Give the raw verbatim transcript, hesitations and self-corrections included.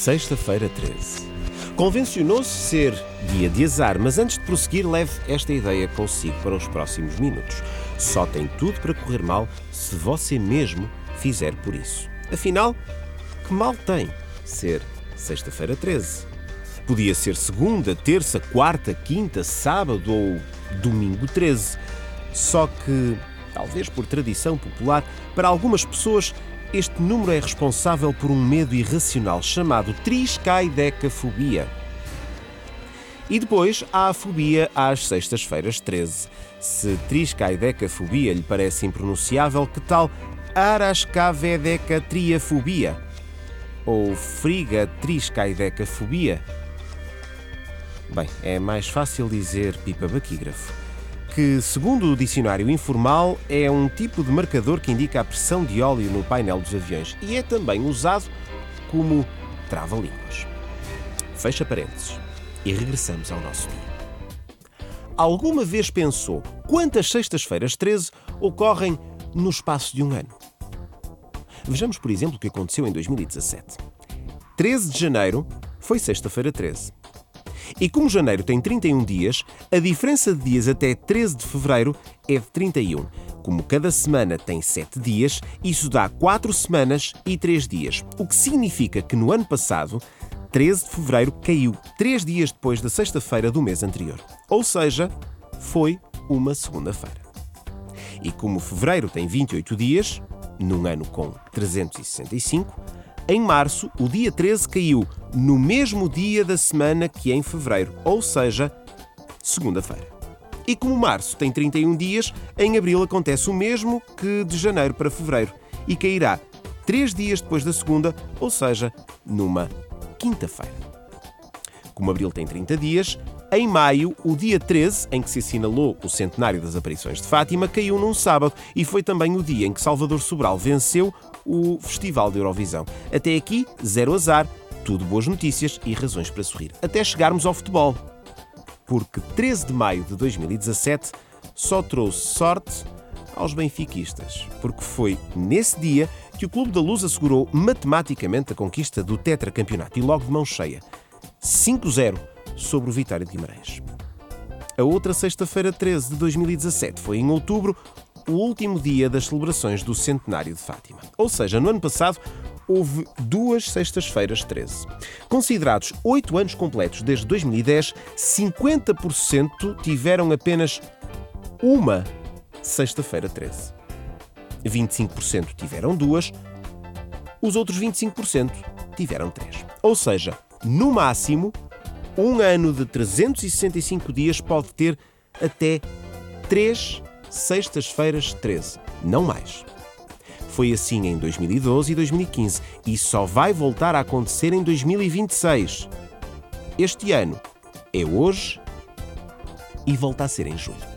Sexta-feira treze. Convencionou-se ser dia de azar, mas antes de prosseguir, leve esta ideia consigo para os próximos minutos. Só tem tudo para correr mal se você mesmo fizer por isso. Afinal, que mal tem ser sexta-feira treze? Podia ser segunda, terça, quarta, quinta, sábado ou domingo treze. Só que, talvez por tradição popular, para algumas pessoas este número é responsável por um medo irracional chamado triskaidekafobia. E depois há a fobia às sextas-feiras treze. Se triskaidekafobia lhe parece impronunciável, que tal araskavedecatriafobia? Ou frigatriskaidekafobia? Bem, é mais fácil dizer pipa-baquígrafo, que, segundo o dicionário informal, é um tipo de marcador que indica a pressão de óleo no painel dos aviões e é também usado como trava-línguas. Fecha parênteses e regressamos ao nosso dia. Alguma vez pensou quantas sextas-feiras treze ocorrem no espaço de um ano? Vejamos, por exemplo, o que aconteceu em dois mil e dezassete. treze de janeiro foi sexta-feira treze. E como janeiro tem trinta e um dias, a diferença de dias até treze de fevereiro é de trinta e um. Como cada semana tem sete dias, isso dá quatro semanas e três dias. O que significa que no ano passado, treze de fevereiro caiu três dias depois da sexta-feira do mês anterior. Ou seja, foi uma segunda-feira. E como fevereiro tem vinte e oito dias, num ano com trezentos e sessenta e cinco, em março, o dia treze caiu no mesmo dia da semana que em fevereiro, ou seja, segunda-feira. E como março tem trinta e um dias, em abril acontece o mesmo que de janeiro para fevereiro e cairá três dias depois da segunda, ou seja, numa quinta-feira. Como abril tem trinta dias, em maio, o dia treze, em que se assinalou o centenário das aparições de Fátima, caiu num sábado e foi também o dia em que Salvador Sobral venceu o Festival de Eurovisão. Até aqui, zero azar, tudo boas notícias e razões para sorrir. Até chegarmos ao futebol. Porque treze de maio de dois mil e dezassete só trouxe sorte aos benfiquistas. Porque foi nesse dia que o Clube da Luz assegurou matematicamente a conquista do tetracampeonato e logo de mão cheia. cinco a zero sobre o Vitória de Guimarães. A outra sexta-feira treze de dois mil e dezassete foi em outubro, o último dia das celebrações do centenário de Fátima. Ou seja, no ano passado houve duas sextas-feiras treze. Considerados oito anos completos desde dois mil e dez, cinquenta por cento tiveram apenas uma sexta-feira treze. vinte e cinco por cento tiveram duas, os outros vinte e cinco por cento tiveram três. Ou seja, no máximo, um ano de trezentos e sessenta e cinco dias pode ter até três sextas-feiras treze, não mais. Foi assim em dois mil e doze e dois mil e quinze e só vai voltar a acontecer em dois mil e vinte e seis. Este ano é hoje e volta a ser em julho.